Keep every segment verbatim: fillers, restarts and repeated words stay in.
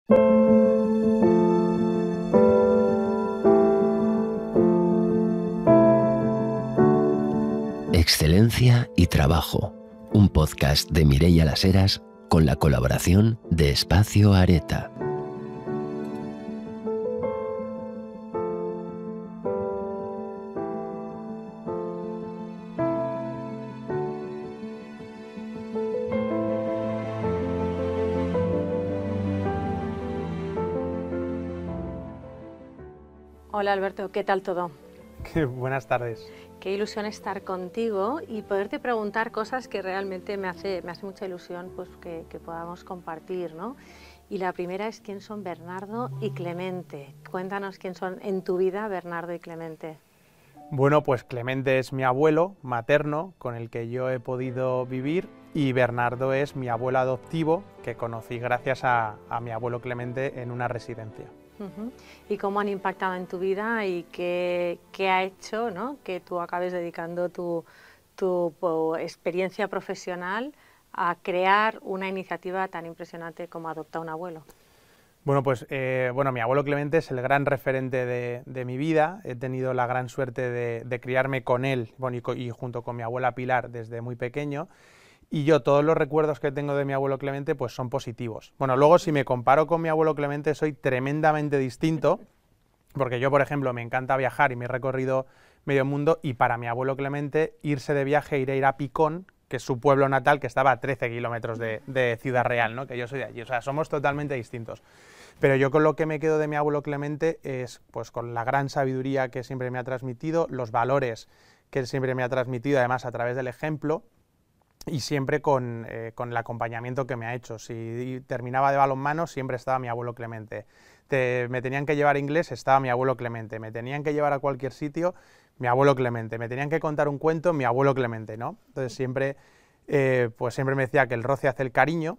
Excelencia y Trabajo, un podcast de Mireia Las Heras con la colaboración de Espacio Areta. Hola Alberto, ¿qué tal todo? Buenas tardes. Qué ilusión estar contigo y poderte preguntar cosas que realmente me hace, me hace mucha ilusión pues, que, que podamos compartir, ¿no? Y la primera es quién son Bernardo y Clemente. Cuéntanos quién son en tu vida Bernardo y Clemente. Bueno, pues Clemente es mi abuelo materno con el que yo he podido vivir y Bernardo es mi abuelo adoptivo que conocí gracias a, a mi abuelo Clemente en una residencia. Uh-huh. ¿Y cómo han impactado en tu vida y qué, qué ha hecho, ¿no?, que tú acabes dedicando tu, tu, tu experiencia profesional a crear una iniciativa tan impresionante como Adopta un Abuelo? Bueno, pues eh, bueno, mi abuelo Clemente es el gran referente de, de mi vida. He tenido la gran suerte de, de criarme con él, bueno, y, y junto con mi abuela Pilar desde muy pequeño. Y yo todos los recuerdos que tengo de mi abuelo Clemente pues son positivos. Bueno, luego si me comparo con mi abuelo Clemente soy tremendamente distinto, porque yo, por ejemplo, me encanta viajar y me he recorrido medio mundo, y para mi abuelo Clemente irse de viaje, ir a ir a Picón, que es su pueblo natal, que estaba a trece kilómetros de, de Ciudad Real, ¿no?, que yo soy de allí. O sea, somos totalmente distintos. Pero yo con lo que me quedo de mi abuelo Clemente es pues con la gran sabiduría que siempre me ha transmitido, los valores que él siempre me ha transmitido, además a través del ejemplo, y siempre con, eh, con el acompañamiento que me ha hecho. Si terminaba de balonmano, siempre estaba mi abuelo Clemente. Te, me tenían que llevar a inglés, estaba mi abuelo Clemente. Me tenían que llevar a cualquier sitio, mi abuelo Clemente. Me tenían que contar un cuento, mi abuelo Clemente, ¿no? Entonces siempre, eh, pues siempre me decía que el roce hace el cariño,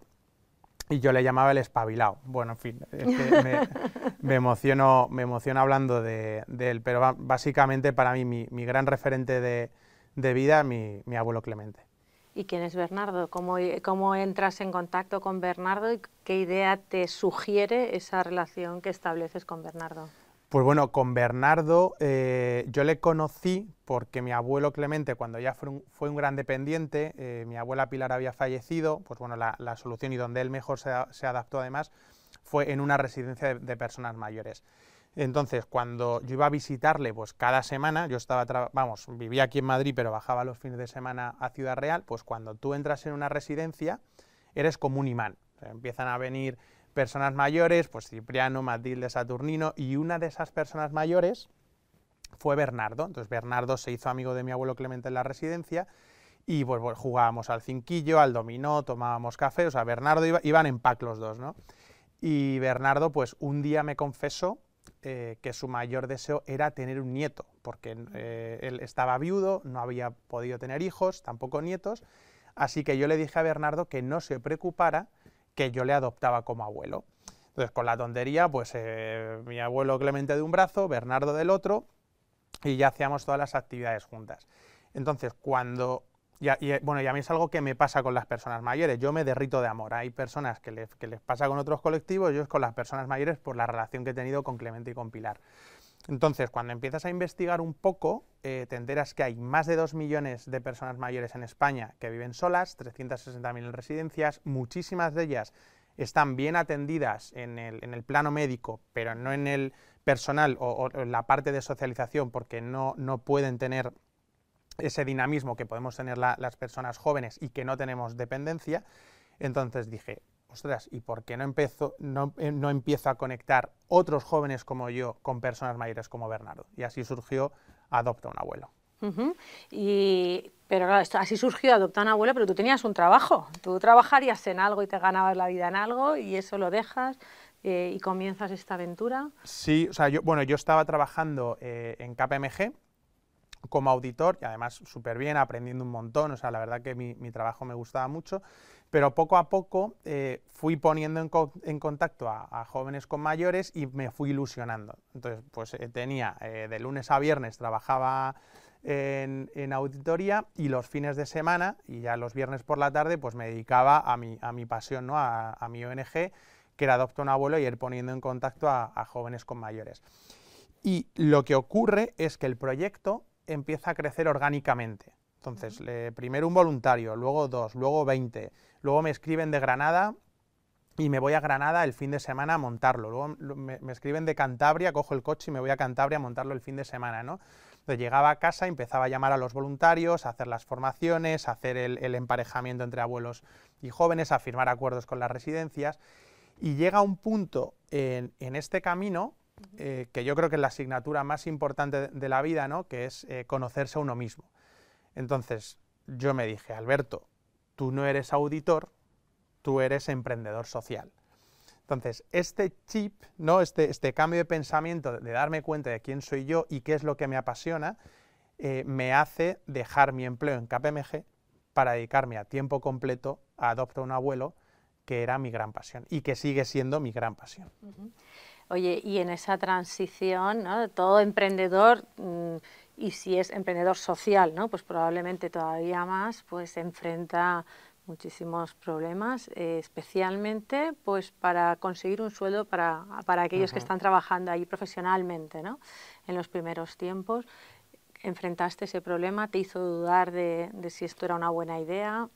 y yo le llamaba el espabilado. Bueno, en fin, es que me, me, emociono, me emociono hablando de, de él, pero básicamente para mí mi, mi gran referente de, de vida, mi, mi abuelo Clemente. ¿Y quién es Bernardo? ¿Cómo, ¿Cómo entras en contacto con Bernardo y qué idea te sugiere esa relación que estableces con Bernardo? Pues bueno, con Bernardo eh, yo le conocí porque mi abuelo Clemente, cuando ya fue un, fue un gran dependiente, eh, mi abuela Pilar había fallecido, pues bueno, la, la solución y donde él mejor se, se adaptó además fue en una residencia de, de personas mayores. Entonces, cuando yo iba a visitarle, pues cada semana, yo estaba, vamos, vivía aquí en Madrid, pero bajaba los fines de semana a Ciudad Real, pues cuando tú entras en una residencia, eres como un imán. O sea, empiezan a venir personas mayores, pues Cipriano, Matilde, Saturnino, y una de esas personas mayores fue Bernardo. Entonces Bernardo se hizo amigo de mi abuelo Clemente en la residencia, y pues, pues jugábamos al cinquillo, al dominó, tomábamos café, o sea, Bernardo iba, iban en pack los dos, ¿no? Y Bernardo, pues un día me confesó Eh, que su mayor deseo era tener un nieto, porque eh, él estaba viudo, no había podido tener hijos, tampoco nietos, así que yo le dije a Bernardo que no se preocupara, que yo le adoptaba como abuelo. Entonces, con la tontería, pues eh, mi abuelo Clemente de un brazo, Bernardo del otro, y ya hacíamos todas las actividades juntas. Entonces, cuando... Y, y, bueno, y a mí es algo que me pasa con las personas mayores, yo me derrito de amor. Hay personas que les, que les pasa con otros colectivos, yo es con las personas mayores por la relación que he tenido con Clemente y con Pilar. Entonces, cuando empiezas a investigar un poco, eh, te enteras que hay más de dos millones de personas mayores en España que viven solas, trescientas sesenta mil en residencias, muchísimas de ellas están bien atendidas en el, en el plano médico, pero no en el personal o, o en la parte de socialización, porque no, no pueden tener ese dinamismo que podemos tener la, las personas jóvenes y que no tenemos dependencia. Entonces dije, ostras, ¿y por qué no empiezo, no, no empiezo a conectar otros jóvenes como yo con personas mayores como Bernardo? Y así surgió Adopta un Abuelo. Uh-huh. Y, pero claro, así surgió Adopta un Abuelo, pero tú tenías un trabajo. Tú trabajarías en algo y te ganabas la vida en algo, y eso lo dejas eh, y comienzas esta aventura. Sí, o sea, yo, bueno, yo estaba trabajando eh, en K P M G como auditor, y además súper bien, aprendiendo un montón, o sea, la verdad que mi, mi trabajo me gustaba mucho, pero poco a poco eh, fui poniendo en, co en contacto a, a jóvenes con mayores y me fui ilusionando. Entonces, pues eh, tenía, eh, de lunes a viernes trabajaba en, en auditoría, y los fines de semana, y ya los viernes por la tarde, pues me dedicaba a mi, a mi pasión, ¿no?, a, a mi O N G, que era Adopta un abuelo y ir poniendo en contacto a, a jóvenes con mayores. Y lo que ocurre es que el proyecto empieza a crecer orgánicamente. Entonces, le, primero un voluntario, luego dos, luego veinte, luego me escriben de Granada y me voy a Granada el fin de semana a montarlo, luego me, me escriben de Cantabria, cojo el coche y me voy a Cantabria a montarlo el fin de semana, ¿no? Entonces llegaba a casa, empezaba a llamar a los voluntarios, a hacer las formaciones, a hacer el, el emparejamiento entre abuelos y jóvenes, a firmar acuerdos con las residencias, y llega un punto en, en este camino, eh, que yo creo que es la asignatura más importante de la vida, ¿no? Que es eh, conocerse a uno mismo. Entonces yo me dije, Alberto, tú no eres auditor, tú eres emprendedor social. Entonces, este chip, ¿no? este, este cambio de pensamiento, de darme cuenta de quién soy yo y qué es lo que me apasiona, eh, me hace dejar mi empleo en K P M G para dedicarme a tiempo completo a Adopta un abuelo, que era mi gran pasión y que sigue siendo mi gran pasión. Uh-huh. Oye, y en esa transición, ¿no? Todo emprendedor, mmm, y si es emprendedor social, ¿no? Pues probablemente todavía más, pues se enfrenta muchísimos problemas, eh, especialmente pues para conseguir un sueldo para, para aquellos uh-huh. que están trabajando ahí profesionalmente, ¿no? En los primeros tiempos. ¿Enfrentaste ese problema? ¿Te hizo dudar de, de si esto era una buena idea?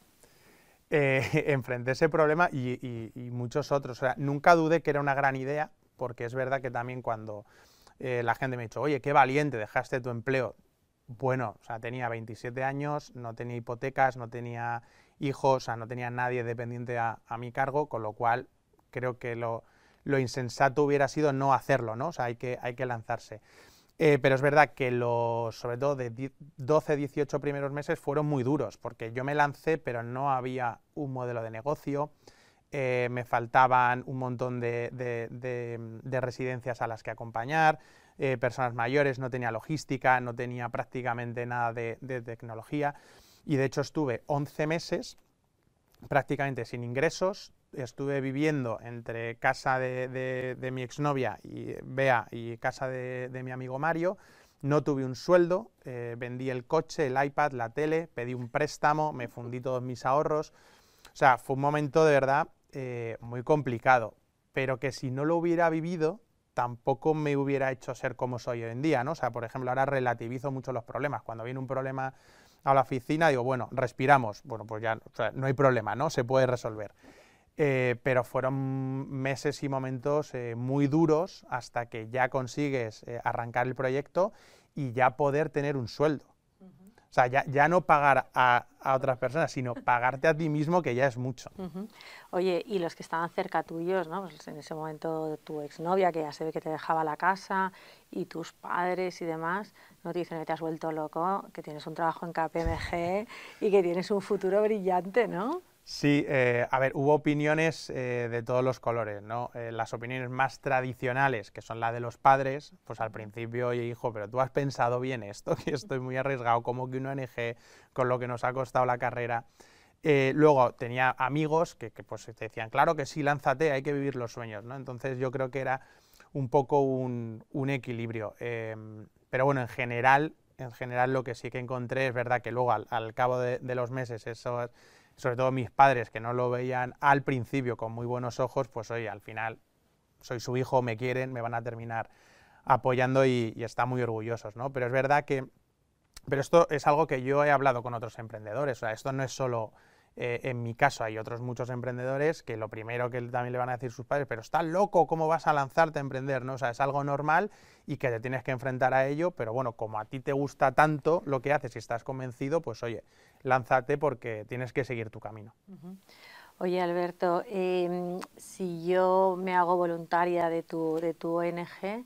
Eh, enfrenté ese problema y, y, y muchos otros. O sea, nunca dudé que era una gran idea, porque es verdad que también cuando eh, la gente me ha dicho, oye, qué valiente, dejaste tu empleo. Bueno, o sea, tenía veintisiete años, no tenía hipotecas, no tenía hijos, o sea, no tenía nadie dependiente a, a mi cargo, con lo cual creo que lo, lo insensato hubiera sido no hacerlo, ¿no? O sea, hay que, hay que lanzarse. Eh, pero es verdad que los, sobre todo de doce, dieciocho primeros meses fueron muy duros, porque yo me lancé, pero no había un modelo de negocio, eh, me faltaban un montón de, de, de, de residencias a las que acompañar, eh, personas mayores, no tenía logística, no tenía prácticamente nada de, de tecnología, y de hecho estuve once meses prácticamente sin ingresos. Estuve viviendo entre casa de, de, de mi exnovia, y, Bea, y casa de, de mi amigo Mario. No tuve un sueldo, eh, vendí el coche, el iPad, la tele, pedí un préstamo, me fundí todos mis ahorros. O sea, fue un momento de verdad eh, muy complicado, pero que si no lo hubiera vivido, tampoco me hubiera hecho ser como soy hoy en día, ¿no? O sea, por ejemplo, ahora relativizo mucho los problemas. Cuando viene un problema a la oficina, digo, bueno, respiramos. Bueno, pues ya, o sea, no hay problema, ¿no? Se puede resolver. Eh, pero fueron meses y momentos eh, muy duros hasta que ya consigues eh, arrancar el proyecto y ya poder tener un sueldo. Uh-huh. O sea, ya, ya no pagar a, a otras personas, sino pagarte a ti mismo, que ya es mucho. Uh-huh. Oye, y los que estaban cerca tuyos, ¿no? Pues en ese momento tu exnovia, que ya se ve que te dejaba la casa, y tus padres y demás, no te dicen que te has vuelto loco, que tienes un trabajo en K P M G y que tienes un futuro brillante, ¿no? Sí, eh, a ver, hubo opiniones eh, de todos los colores, ¿no? Eh, las opiniones más tradicionales, que son las de los padres, pues al principio, oye, hijo, pero tú has pensado bien esto, que estoy muy arriesgado, como que una O N G, con lo que nos ha costado la carrera. Eh, luego tenía amigos que, que pues te decían, claro que sí, lánzate, hay que vivir los sueños, ¿no? Entonces yo creo que era un poco un, un equilibrio. Eh, pero bueno, en general, en general lo que sí que encontré es verdad que luego al, al cabo de, de los meses eso... sobre todo mis padres, que no lo veían al principio con muy buenos ojos, pues oye, al final soy su hijo, me quieren, me van a terminar apoyando y, y están muy orgullosos, ¿no? Pero es verdad que, pero esto es algo que yo he hablado con otros emprendedores, o sea, esto no es solo eh, en mi caso, hay otros muchos emprendedores que lo primero que también le van a decir sus padres, pero estás loco, ¿cómo vas a lanzarte a emprender? ¿No? O sea, es algo normal y que te tienes que enfrentar a ello, pero bueno, como a ti te gusta tanto lo que haces y estás convencido, pues oye, lánzate porque tienes que seguir tu camino. Uh-huh. Oye, Alberto, eh, si yo me hago voluntaria de tu, de tu O N G,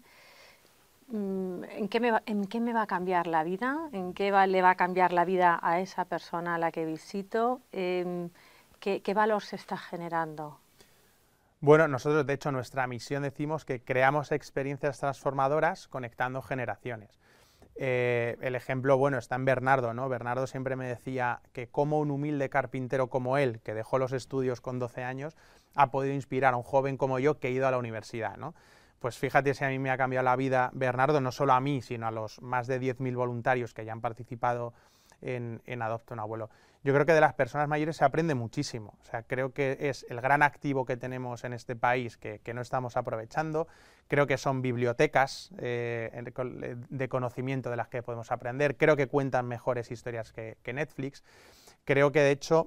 ¿en qué, me va, ¿en qué me va a cambiar la vida? ¿En qué va, le va a cambiar la vida a esa persona a la que visito? Eh, ¿qué, ¿Qué valor se está generando? Bueno, nosotros, de hecho, nuestra misión decimos que creamos experiencias transformadoras conectando generaciones. Eh, el ejemplo, bueno, está en Bernardo, ¿no? Bernardo siempre me decía que como un humilde carpintero como él, que dejó los estudios con doce años, ha podido inspirar a un joven como yo que ha ido a la universidad, ¿no? Pues fíjate si a mí me ha cambiado la vida Bernardo, no solo a mí, sino a los más de diez mil voluntarios que ya han participado en, en Adopta un Abuelo. Yo creo que de las personas mayores se aprende muchísimo, o sea, creo que es el gran activo que tenemos en este país que, que no estamos aprovechando. Creo que son bibliotecas eh, de conocimiento de las que podemos aprender, creo que cuentan mejores historias que, que Netflix, creo que de hecho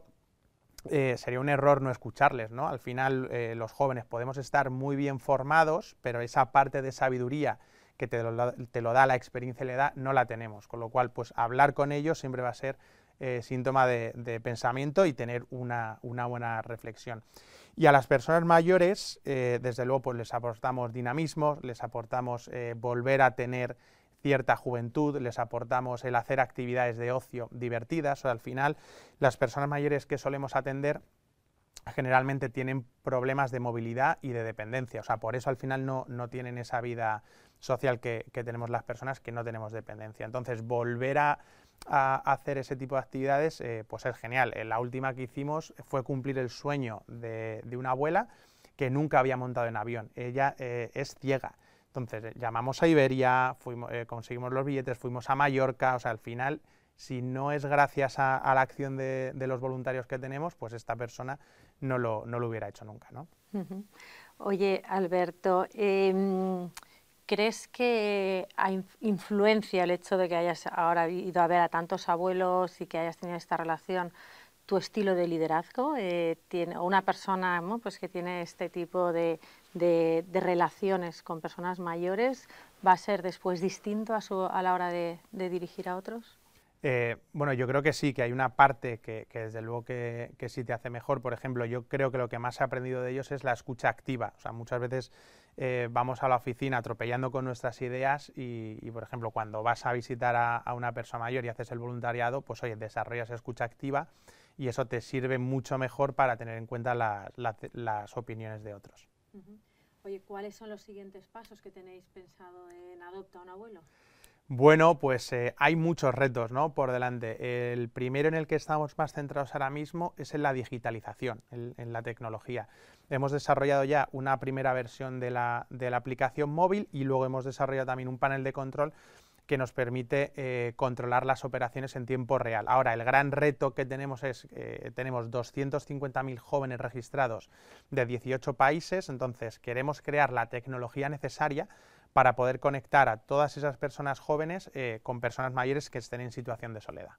eh, sería un error no escucharles, ¿no? Al final eh, los jóvenes podemos estar muy bien formados, pero esa parte de sabiduría que te lo, te lo da la experiencia y la edad no la tenemos, con lo cual pues hablar con ellos siempre va a ser Eh, síntoma de, de pensamiento y tener una, una buena reflexión. Y a las personas mayores, eh, desde luego, pues les aportamos dinamismo, les aportamos eh, volver a tener cierta juventud, les aportamos el hacer actividades de ocio divertidas. O sea, al final, las personas mayores que solemos atender generalmente tienen problemas de movilidad y de dependencia, o sea, por eso al final no, no tienen esa vida social que, que tenemos las personas que no tenemos dependencia. Entonces, volver a a hacer ese tipo de actividades, eh, pues es genial. Eh, la última que hicimos fue cumplir el sueño de, de una abuela que nunca había montado en avión. Ella eh, es ciega. Entonces eh, llamamos a Iberia, fuimos, eh, conseguimos los billetes, fuimos a Mallorca, o sea, al final, si no es gracias a, a la acción de, de los voluntarios que tenemos, pues esta persona no lo, no lo hubiera hecho nunca, ¿no? Uh-huh. Oye, Alberto, eh, ¿crees que hay influencia el hecho de que hayas ahora ido a ver a tantos abuelos y que hayas tenido esta relación, tu estilo de liderazgo? Eh, tiene una persona, ¿no?, pues que tiene este tipo de, de, de relaciones con personas mayores, ¿va a ser después distinto a, su, a la hora de, de dirigir a otros? Eh, bueno, yo creo que sí, que hay una parte que, que desde luego que, que sí te hace mejor. Por ejemplo, yo creo que lo que más he aprendido de ellos es la escucha activa. O sea, muchas veces eh, vamos a la oficina atropellando con nuestras ideas y, y por ejemplo, cuando vas a visitar a, a una persona mayor y haces el voluntariado, pues oye, desarrollas escucha activa y eso te sirve mucho mejor para tener en cuenta la, la, las opiniones de otros. Uh-huh. Oye, ¿cuáles son los siguientes pasos que tenéis pensado en Adopta un Abuelo? Bueno, pues eh, hay muchos retos, ¿no?, por delante. El primero en el que estamos más centrados ahora mismo es en la digitalización, en, en la tecnología. Hemos desarrollado ya una primera versión de la, de la aplicación móvil y luego hemos desarrollado también un panel de control que nos permite eh, controlar las operaciones en tiempo real. Ahora, el gran reto que tenemos es que eh, tenemos doscientos cincuenta mil jóvenes registrados de dieciocho países, entonces queremos crear la tecnología necesaria para poder conectar a todas esas personas jóvenes eh, con personas mayores que estén en situación de soledad.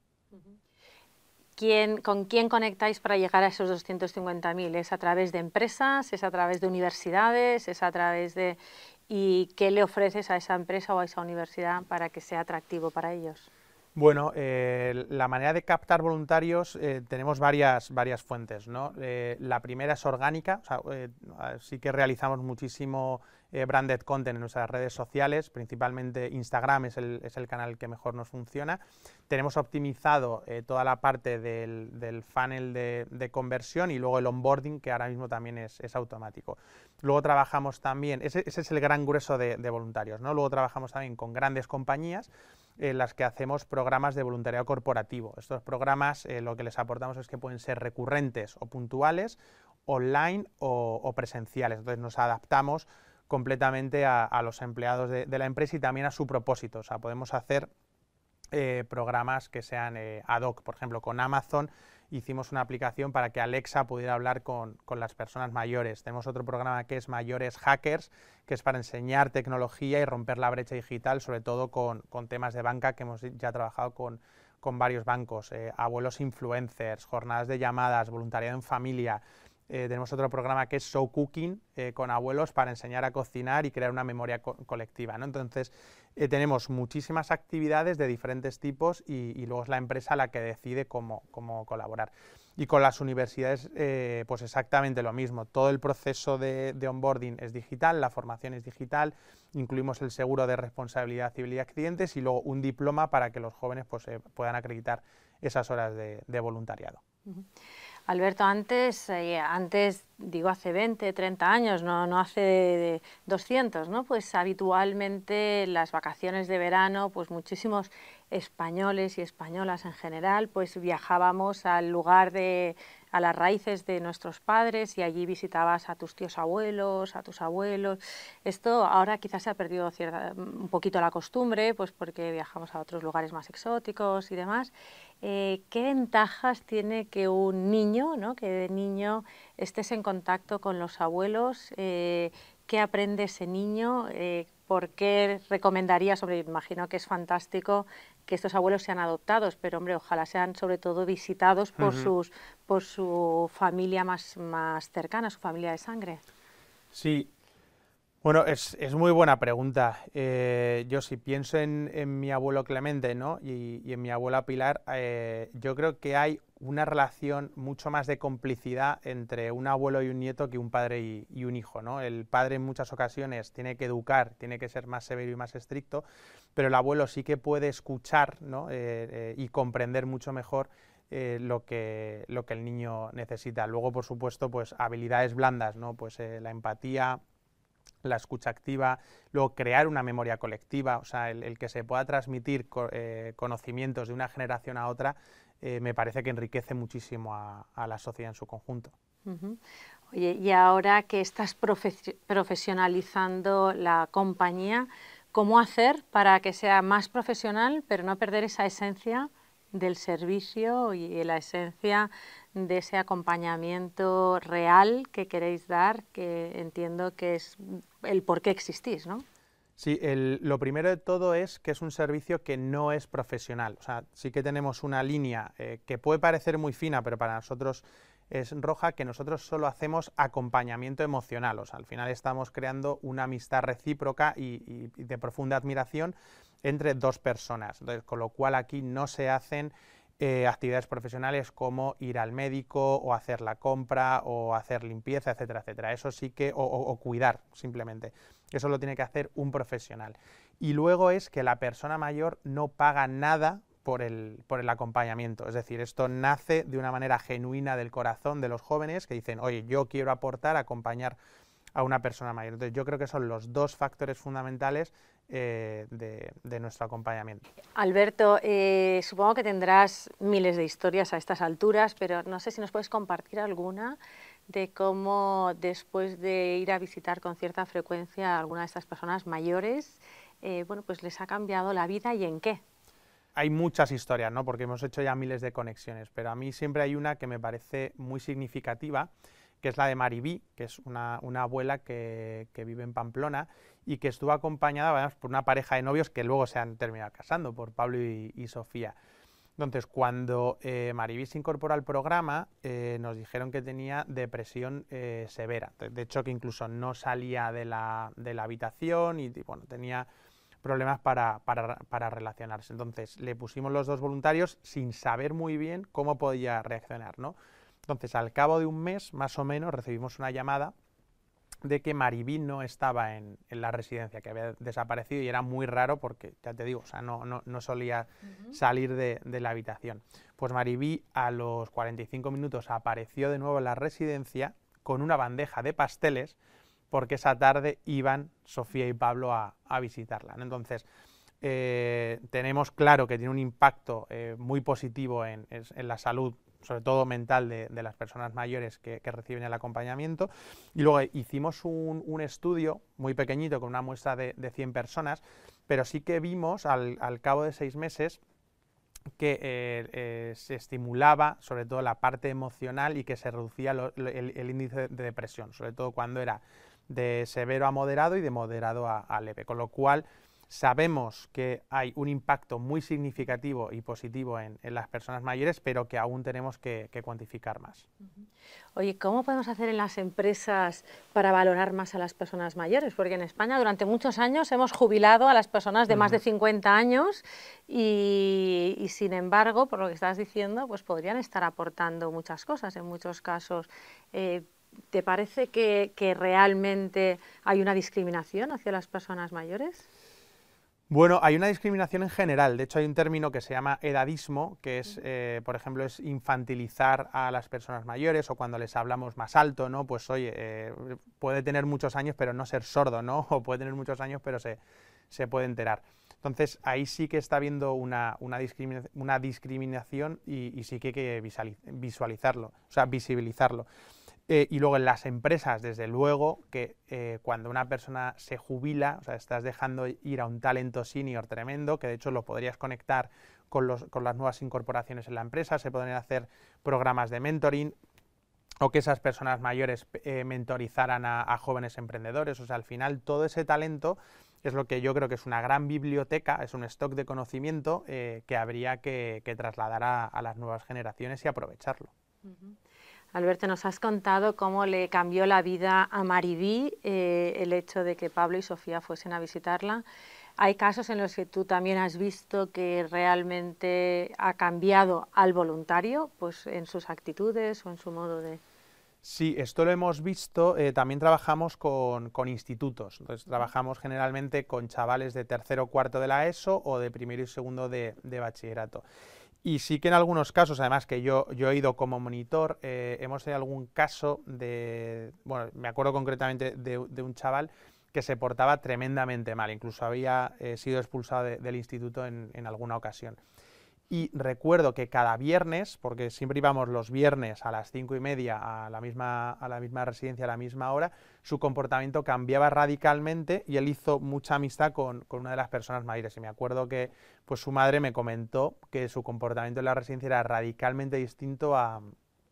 ¿Quién, ¿Con quién conectáis para llegar a esos doscientos cincuenta mil? ¿Es a través de empresas? ¿Es a través de universidades? ¿Es a través de...? ¿Y qué le ofreces a esa empresa o a esa universidad para que sea atractivo para ellos? Bueno, eh, la manera de captar voluntarios eh, tenemos varias, varias fuentes, ¿no? Eh, la primera es orgánica, o sea, eh, sí que realizamos muchísimo eh, branded content en nuestras redes sociales, principalmente Instagram es el, es el canal que mejor nos funciona. Tenemos optimizado eh, toda la parte del, del funnel de, de conversión y luego el onboarding, que ahora mismo también es, es automático. Luego trabajamos también, ese, ese es el gran grueso de, de voluntarios, ¿no? Luego trabajamos también con grandes compañías en las que hacemos programas de voluntariado corporativo. Estos programas eh, lo que les aportamos es que pueden ser recurrentes o puntuales, online o, o presenciales. Entonces nos adaptamos completamente a, a los empleados de, de la empresa y también a su propósito. O sea, podemos hacer eh, programas que sean eh, ad hoc. Por ejemplo, con Amazon hicimos una aplicación para que Alexa pudiera hablar con, con las personas mayores. Tenemos otro programa que es Mayores Hackers, que es para enseñar tecnología y romper la brecha digital, sobre todo con, con temas de banca, que hemos ya trabajado con, con varios bancos, eh, abuelos influencers, jornadas de llamadas, voluntariado en familia. Eh, tenemos otro programa que es Show Cooking, eh, con abuelos para enseñar a cocinar y crear una memoria co colectiva, ¿no? Entonces, eh, tenemos muchísimas actividades de diferentes tipos y, y luego es la empresa la que decide cómo, cómo colaborar. Y con las universidades, eh, pues exactamente lo mismo. Todo el proceso de, de onboarding es digital, la formación es digital, incluimos el seguro de responsabilidad civil y accidentes y luego un diploma para que los jóvenes pues, eh, puedan acreditar esas horas de, de voluntariado. Uh-huh. Alberto, antes, eh, antes, digo hace veinte, treinta años, no, no hace de doscientos, ¿no? Pues habitualmente las vacaciones de verano, pues muchísimos españoles y españolas en general, pues viajábamos al lugar de, a las raíces de nuestros padres y allí visitabas a tus tíos abuelos, a tus abuelos. Esto ahora quizás se ha perdido cierta, un poquito la costumbre, pues porque viajamos a otros lugares más exóticos y demás. Eh, ¿Qué ventajas tiene que un niño, ¿no? que de niño estés en contacto con los abuelos? Eh, ¿Qué aprende ese niño? Eh, ¿Por qué recomendarías? Sobre, imagino que es fantástico que estos abuelos sean adoptados, pero hombre, ojalá sean sobre todo visitados por, uh-huh. sus, por su familia más, más cercana, su familia de sangre. Sí. Bueno, es, es muy buena pregunta. Eh, yo si pienso en, en mi abuelo Clemente, ¿no? y, y en mi abuela Pilar, eh, yo creo que hay una relación mucho más de complicidad entre un abuelo y un nieto que un padre y, y un hijo, ¿no? El padre en muchas ocasiones tiene que educar, tiene que ser más severo y más estricto, pero el abuelo sí que puede escuchar, ¿no? eh, eh, y comprender mucho mejor eh, lo, que, lo que el niño necesita. Luego, por supuesto, pues habilidades blandas, ¿no? Pues eh, la empatía, la escucha activa, luego crear una memoria colectiva, o sea, el, el que se pueda transmitir co eh, conocimientos de una generación a otra, eh, me parece que enriquece muchísimo a, a la sociedad en su conjunto. Uh-huh. Oye, y ahora que estás profe profesionalizando la compañía, ¿cómo hacer para que sea más profesional, pero no perder esa esencia del servicio y la esencia de ese acompañamiento real que queréis dar, que entiendo que es el por qué existís, ¿no? Sí, el, lo primero de todo es que es un servicio que no es profesional. O sea, sí que tenemos una línea eh, que puede parecer muy fina, pero para nosotros es roja, que nosotros solo hacemos acompañamiento emocional. O sea, al final estamos creando una amistad recíproca y, y, y de profunda admiración entre dos personas. Entonces, con lo cual aquí no se hacen eh, actividades profesionales como ir al médico o hacer la compra o hacer limpieza, etcétera, etcétera. Eso sí que, o, o, o cuidar simplemente. Eso lo tiene que hacer un profesional. Y luego es que la persona mayor no paga nada por el, por el acompañamiento. Es decir, esto nace de una manera genuina del corazón de los jóvenes que dicen, oye, yo quiero aportar, acompañar a una persona mayor. Entonces yo creo que son los dos factores fundamentales eh, de, de nuestro acompañamiento. Alberto, eh, supongo que tendrás miles de historias a estas alturas, pero no sé si nos puedes compartir alguna de cómo después de ir a visitar con cierta frecuencia a alguna de estas personas mayores, eh, bueno, pues les ha cambiado la vida y en qué. Hay muchas historias, ¿no? Porque hemos hecho ya miles de conexiones, pero a mí siempre hay una que me parece muy significativa, que es la de Maribí, que es una, una abuela que, que vive en Pamplona y que estuvo acompañada, bueno, por una pareja de novios que luego se han terminado casando, por Pablo y, y Sofía. Entonces, cuando eh, Maribí se incorporó al programa, eh, nos dijeron que tenía depresión eh, severa. De hecho, que incluso no salía de la, de la habitación y bueno, tenía problemas para, para, para relacionarse. Entonces, le pusimos los dos voluntarios sin saber muy bien cómo podía reaccionar, ¿no? Entonces, al cabo de un mes, más o menos, recibimos una llamada de que Maribí no estaba en, en la residencia, que había desaparecido, y era muy raro porque, ya te digo, o sea, no, no, no solía uh-huh. salir de, de la habitación. Pues Maribí a los cuarenta y cinco minutos apareció de nuevo en la residencia con una bandeja de pasteles porque esa tarde iban Sofía y Pablo a, a visitarla, ¿no? Entonces, eh, tenemos claro que tiene un impacto eh, muy positivo en, en la salud, sobre todo mental, de, de las personas mayores que, que reciben el acompañamiento. Y luego hicimos un, un estudio muy pequeñito con una muestra de, de cien personas, pero sí que vimos al, al cabo de seis meses que eh, eh, se estimulaba sobre todo la parte emocional y que se reducía lo, el, el índice de depresión, sobre todo cuando era de severo a moderado y de moderado a, a leve, con lo cual sabemos que hay un impacto muy significativo y positivo en, en las personas mayores, pero que aún tenemos que, que cuantificar más. Oye, ¿cómo podemos hacer en las empresas para valorar más a las personas mayores? Porque en España durante muchos años hemos jubilado a las personas de más de cincuenta años y, y sin embargo, por lo que estás diciendo, pues podrían estar aportando muchas cosas en muchos casos. Eh, ¿Te parece que, que realmente hay una discriminación hacia las personas mayores? Bueno, hay una discriminación en general. De hecho, hay un término que se llama edadismo, que es, eh, por ejemplo, es infantilizar a las personas mayores, o cuando les hablamos más alto, ¿no? Pues oye, eh, puede tener muchos años pero no ser sordo, ¿no? O puede tener muchos años pero se, se puede enterar. Entonces, ahí sí que está habiendo una, una, discrimina una discriminación y, y sí que hay que visualizarlo, o sea, visibilizarlo. Eh, y luego en las empresas, desde luego, que eh, cuando una persona se jubila, o sea, estás dejando ir a un talento senior tremendo, que de hecho lo podrías conectar con, los, con las nuevas incorporaciones en la empresa, se podrían hacer programas de mentoring, o que esas personas mayores eh, mentorizaran a, a jóvenes emprendedores. O sea, al final todo ese talento es lo que yo creo que es una gran biblioteca, es un stock de conocimiento eh, que habría que, que trasladar a, a las nuevas generaciones y aprovecharlo. Uh-huh. Alberto, nos has contado cómo le cambió la vida a Maribí eh, el hecho de que Pablo y Sofía fuesen a visitarla. ¿Hay casos en los que tú también has visto que realmente ha cambiado al voluntario, pues en sus actitudes o en su modo de...? Sí, esto lo hemos visto. Eh, también trabajamos con, con institutos. Entonces, trabajamos generalmente con chavales de tercero o cuarto de la ESO o de primero y segundo de, de bachillerato. Y sí que en algunos casos, además que yo, yo he ido como monitor, eh, hemos tenido algún caso de, bueno, me acuerdo concretamente de, de un chaval que se portaba tremendamente mal, incluso había eh, sido expulsado de, del instituto en, en alguna ocasión. Y recuerdo que cada viernes, porque siempre íbamos los viernes a las cinco y media a la misma, a la misma residencia, a la misma hora, su comportamiento cambiaba radicalmente y él hizo mucha amistad con, con una de las personas mayores. Y me acuerdo que pues, su madre me comentó que su comportamiento en la residencia era radicalmente distinto a,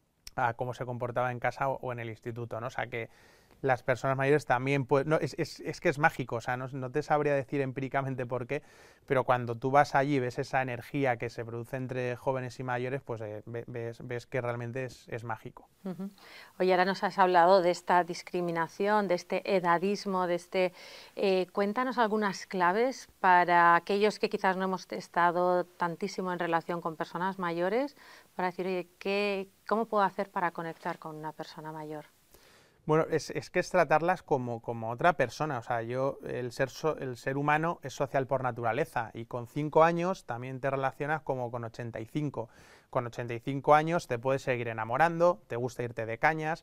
a cómo se comportaba en casa o, o en el instituto, ¿no? O sea que las personas mayores también pueden... No, es, es, es que es mágico, o sea, no, no te sabría decir empíricamente por qué, pero cuando tú vas allí y ves esa energía que se produce entre jóvenes y mayores, pues eh, ves, ves que realmente es, es mágico. Uh-huh. Oye, ahora nos has hablado de esta discriminación, de este edadismo, de este... Eh, cuéntanos algunas claves para aquellos que quizás no hemos estado tantísimo en relación con personas mayores, para decir, oye, ¿qué, ¿cómo puedo hacer para conectar con una persona mayor? Bueno, es, es que es tratarlas como, como otra persona. O sea, yo, el ser, so, el ser humano es social por naturaleza y con cinco años también te relacionas como con ochenta y cinco. Con ochenta y cinco años te puedes seguir enamorando, te gusta irte de cañas,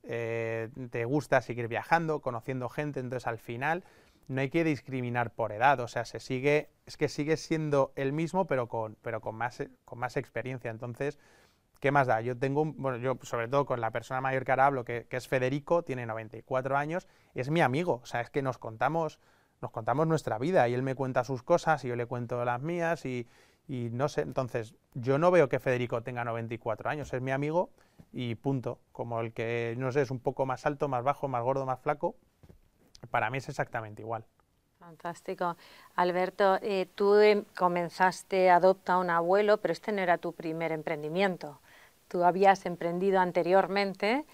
eh, te gusta seguir viajando, conociendo gente, entonces al final no hay que discriminar por edad, o sea, se sigue, es que sigue siendo el mismo pero con, pero con, más, con más experiencia, entonces... ¿Qué más da? Yo tengo, un, bueno, yo sobre todo con la persona mayor que ahora hablo, que, que es Federico, tiene noventa y cuatro años, es mi amigo, o sea, es que nos contamos, nos contamos nuestra vida y él me cuenta sus cosas y yo le cuento las mías y, y no sé, entonces yo no veo que Federico tenga noventa y cuatro años, es mi amigo y punto, como el que, no sé, es un poco más alto, más bajo, más gordo, más flaco, para mí es exactamente igual. Fantástico. Alberto, eh, tú eh, comenzaste Adopta a un abuelo, pero este no era tu primer emprendimiento. Tú habías emprendido anteriormente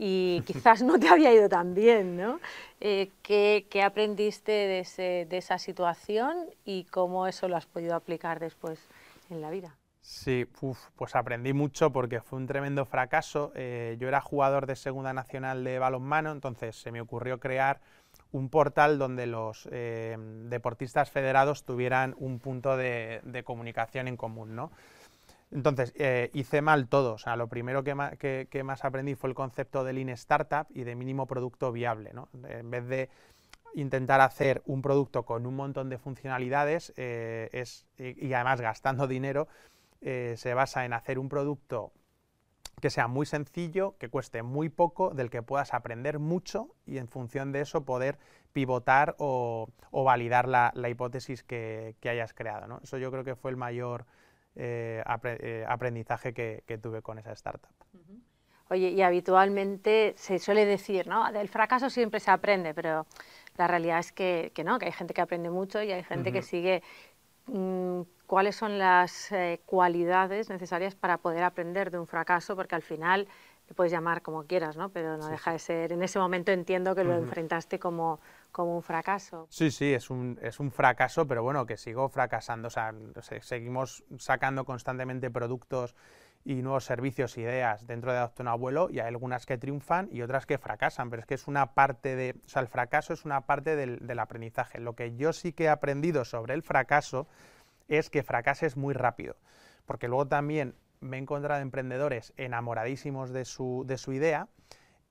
y quizás no te había ido tan bien, ¿no? Eh, ¿qué, ¿Qué aprendiste de, ese, de esa situación y cómo eso lo has podido aplicar después en la vida? Sí, uf, pues aprendí mucho porque fue un tremendo fracaso. Eh, yo era jugador de Segunda Nacional de balonmano, entonces se me ocurrió crear un portal donde los eh, deportistas federados tuvieran un punto de, de comunicación en común, ¿no? Entonces, eh, hice mal todo. O sea, lo primero que, ma que, que más aprendí fue el concepto de Lean Startup y de mínimo producto viable, ¿no? En vez de intentar hacer un producto con un montón de funcionalidades eh, es, y, y además gastando dinero, eh, se basa en hacer un producto que sea muy sencillo, que cueste muy poco, del que puedas aprender mucho y en función de eso poder pivotar o, o validar la, la hipótesis que, que hayas creado, ¿no? Eso yo creo que fue el mayor eh, apre, eh, aprendizaje que, que tuve con esa startup. Uh-huh. Oye, y habitualmente se suele decir, ¿no? Del fracaso siempre se aprende, pero la realidad es que, que no, que hay gente que aprende mucho y hay gente uh-huh. que sigue... Mmm, ¿cuáles son las eh, cualidades necesarias para poder aprender de un fracaso? Porque al final le puedes llamar como quieras, ¿no? Pero no sí, deja sí. de ser... En ese momento entiendo que uh-huh. lo enfrentaste como, como un fracaso. Sí, sí, es un, es un fracaso, pero bueno, que sigo fracasando. O sea, seguimos sacando constantemente productos y nuevos servicios, ideas dentro de Adopta a un abuelo, y hay algunas que triunfan y otras que fracasan, pero es que es una parte de... O sea, el fracaso es una parte del, del aprendizaje. Lo que yo sí que he aprendido sobre el fracaso es que fracases muy rápido, porque luego también me he encontrado emprendedores enamoradísimos de su, de su idea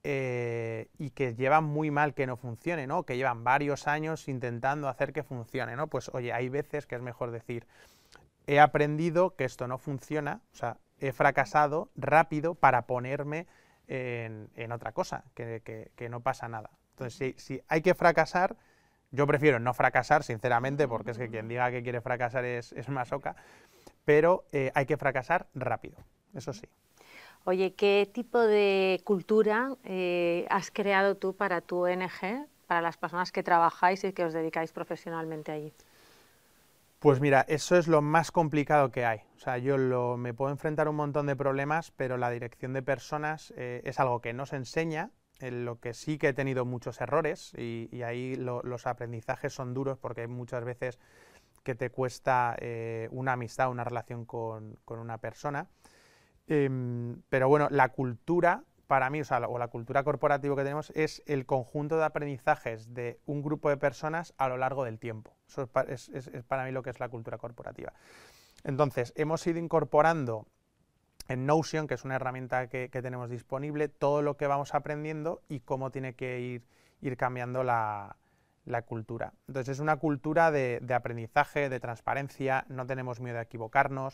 eh, y que llevan muy mal que no funcione, ¿no? Que llevan varios años intentando hacer que funcione, ¿no? Pues oye, hay veces que es mejor decir, he aprendido que esto no funciona, o sea, he fracasado rápido para ponerme en, en otra cosa, que, que, que no pasa nada. Entonces, si, si hay que fracasar, yo prefiero no fracasar, sinceramente, porque es que quien diga que quiere fracasar es, es masoca, pero eh, hay que fracasar rápido, eso sí. Oye, ¿qué tipo de cultura eh, has creado tú para tu O N Ge, para las personas que trabajáis y que os dedicáis profesionalmente allí? Pues mira, eso es lo más complicado que hay. O sea, yo lo, me puedo enfrentar a un montón de problemas, pero la dirección de personas eh, es algo que no se enseña, en lo que sí que he tenido muchos errores y, y ahí lo, los aprendizajes son duros porque hay muchas veces que te cuesta eh, una amistad, una relación con, con una persona. Eh, pero bueno, la cultura para mí, o sea, o la cultura corporativa que tenemos es el conjunto de aprendizajes de un grupo de personas a lo largo del tiempo. Eso es, es, es para mí lo que es la cultura corporativa. Entonces, hemos ido incorporando en Notion, que es una herramienta que, que tenemos disponible, todo lo que vamos aprendiendo y cómo tiene que ir, ir cambiando la, la cultura. Entonces, es una cultura de, de aprendizaje, de transparencia, no tenemos miedo a equivocarnos.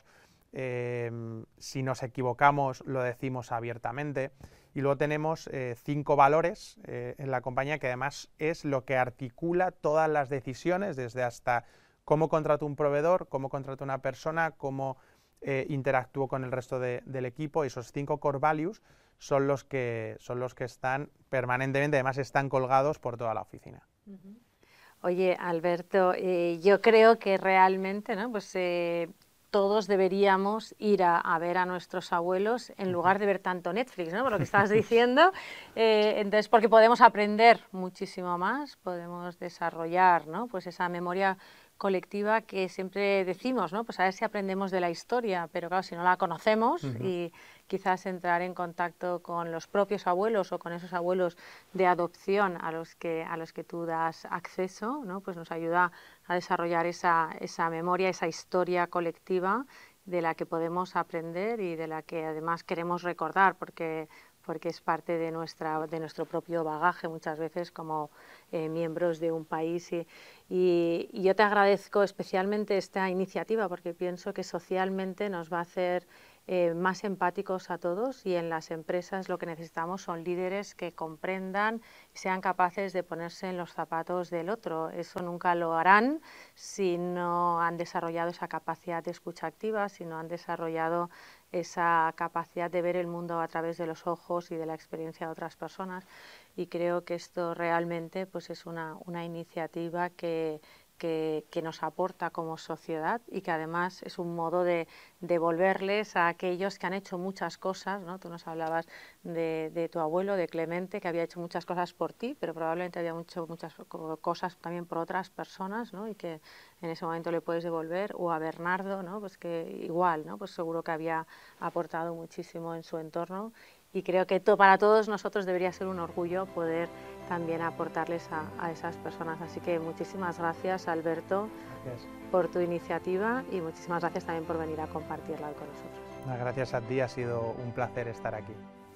Eh, si nos equivocamos lo decimos abiertamente y luego tenemos eh, cinco valores eh, en la compañía que además es lo que articula todas las decisiones, desde hasta cómo contrato un proveedor, cómo contrato una persona, cómo eh, interactúo con el resto de, del equipo. Y esos cinco core values son los que, son los que están permanentemente, además están colgados por toda la oficina. Uh-huh. Oye, Alberto, eh, yo creo que realmente, ¿no? Pues eh, todos deberíamos ir a, a ver a nuestros abuelos en lugar de ver tanto Netflix, ¿no? Por lo que estabas diciendo. Eh, entonces, porque podemos aprender muchísimo más, podemos desarrollar, ¿no? Pues esa memoria colectiva que siempre decimos, ¿no? Pues a ver si aprendemos de la historia, pero claro, si no la conocemos uh-huh. y quizás entrar en contacto con los propios abuelos o con esos abuelos de adopción a los que, a los que tú das acceso, ¿no? Pues nos ayuda a desarrollar esa, esa memoria, esa historia colectiva de la que podemos aprender y de la que además queremos recordar, porque porque es parte de, nuestra, de nuestro propio bagaje muchas veces como eh, miembros de un país. Y, y, y yo te agradezco especialmente esta iniciativa porque pienso que socialmente nos va a hacer eh, más empáticos a todos y en las empresas lo que necesitamos son líderes que comprendan y sean capaces de ponerse en los zapatos del otro. Eso nunca lo harán si no han desarrollado esa capacidad de escucha activa, si no han desarrollado esa capacidad de ver el mundo a través de los ojos y de la experiencia de otras personas, y creo que esto realmente pues es una, una iniciativa que, que, que nos aporta como sociedad y que además es un modo de devolverles a aquellos que han hecho muchas cosas, ¿no? Tú nos hablabas de, de tu abuelo, de Clemente, que había hecho muchas cosas por ti, pero probablemente había hecho muchas cosas también por otras personas, ¿no? Y que en ese momento le puedes devolver, o a Bernardo, ¿no? Pues que igual, ¿no? Pues seguro que había aportado muchísimo en su entorno y creo que to, para todos nosotros debería ser un orgullo poder también aportarles a, a esas personas. Así que muchísimas gracias, Alberto, gracias por tu iniciativa y muchísimas gracias también por venir a compartirla hoy con nosotros. Gracias a ti, ha sido un placer estar aquí.